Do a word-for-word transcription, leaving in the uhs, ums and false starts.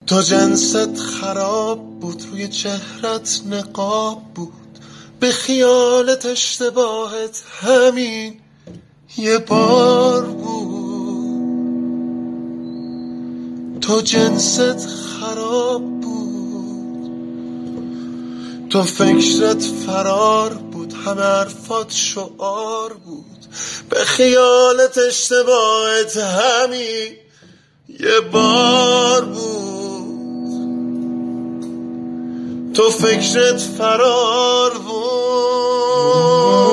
تو جنست خراب بود، روی چهرت نقاب بود، به خیالت اشتباهت همین یه بار بود. تو جنست خراب بود، تو فکرت فرار بود، همه حرفات شعار بود، به خیالت اشتباهت همین یه بار بود. تو فکرت فرار بود.